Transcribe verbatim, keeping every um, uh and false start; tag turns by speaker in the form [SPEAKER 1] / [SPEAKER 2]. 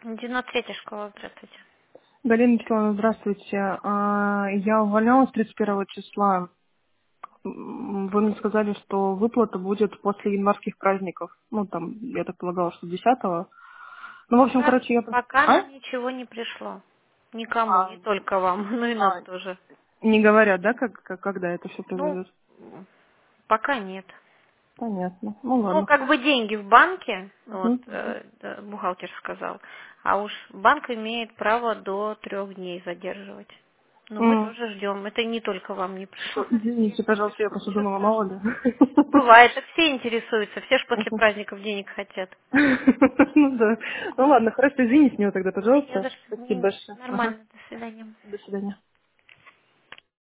[SPEAKER 1] девяносто третья школа, здравствуйте.
[SPEAKER 2] Галина Николаевна, здравствуйте. А, Я увольнялась тридцать первого числа. М, Вы мне сказали, что выплата будет после январских праздников. Ну, там, я так полагала, что десятого. Ну, в общем,
[SPEAKER 1] Пока,
[SPEAKER 2] короче, я... просто-
[SPEAKER 1] пока
[SPEAKER 2] А?
[SPEAKER 1] нам ничего не пришло. Никому,
[SPEAKER 2] А,
[SPEAKER 1] не только вам, но и нам
[SPEAKER 2] а,
[SPEAKER 1] тоже.
[SPEAKER 2] не говорят, да, как, как- когда это все
[SPEAKER 1] Ну,
[SPEAKER 2] произойдет?
[SPEAKER 1] пока нет.
[SPEAKER 2] Понятно. Ну,
[SPEAKER 1] Ну,
[SPEAKER 2] ладно.
[SPEAKER 1] как бы деньги в банке, вот,
[SPEAKER 2] Мгм, мгм.
[SPEAKER 1] э, да, бухгалтер сказал, а уж банк имеет право до трех дней задерживать. Но мы
[SPEAKER 2] М.
[SPEAKER 1] тоже ждем. Это не только вам не пришло.
[SPEAKER 2] Извините,
[SPEAKER 1] Всем
[SPEAKER 2] пожалуйста,
[SPEAKER 1] пришло.
[SPEAKER 2] я просто
[SPEAKER 1] Ничего
[SPEAKER 2] думала, мало
[SPEAKER 1] страшного.
[SPEAKER 2] ли.
[SPEAKER 1] Бывает, так все интересуются, все ж после
[SPEAKER 2] Мгм.
[SPEAKER 1] праздников денег хотят.
[SPEAKER 2] Ну да. Ну ладно, хорошо, извините меня тогда,
[SPEAKER 1] Не
[SPEAKER 2] пожалуйста.
[SPEAKER 1] за что.
[SPEAKER 2] Спасибо
[SPEAKER 1] Не-
[SPEAKER 2] большое. Ага.
[SPEAKER 1] Нормально. До свидания.
[SPEAKER 2] До свидания.